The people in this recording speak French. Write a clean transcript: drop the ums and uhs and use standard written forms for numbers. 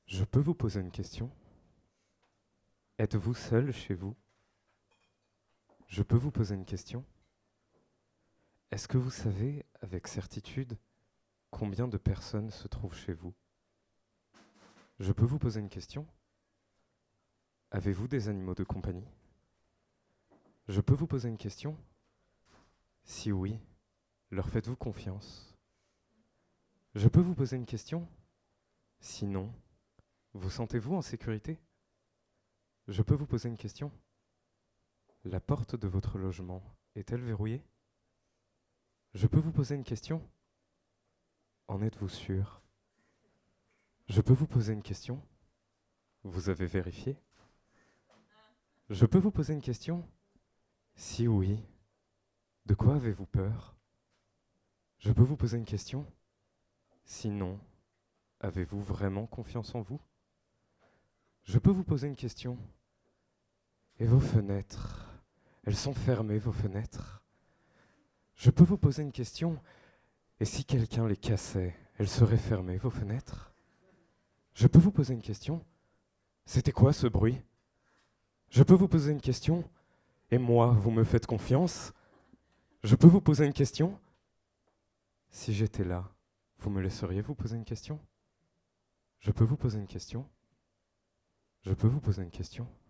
Je peux vous poser une question? Êtes-vous seul chez vous? Je peux vous poser une question? Est-ce que vous savez avec certitude combien de personnes se trouvent chez vous? Je peux vous poser une question? Avez-vous des animaux de compagnie? Je peux vous poser une question? Si oui, leur faites-vous confiance? Je peux vous poser une question? Sinon, vous sentez-vous en sécurité? Je peux vous poser une question? La porte de votre logement est-elle verrouillée? Je peux vous poser une question? En êtes-vous sûr? Je peux vous poser une question? Vous avez vérifié? Je peux vous poser une question? Si oui, de quoi avez-vous peur? Je peux vous poser une question? Sinon, avez-vous vraiment confiance en vous? Je peux vous poser une question? Et vos fenêtres, elles sont fermées, vos fenêtres? Je peux vous poser une question? Et si quelqu'un les cassait, elles seraient fermées, vos fenêtres? Je peux vous poser une question? C'était quoi ce bruit? Je peux vous poser une question? Et moi, vous me faites confiance? Je peux vous poser une question? Si j'étais là, vous me laisseriez vous poser une question? Je peux vous poser une question? Je peux vous poser une question?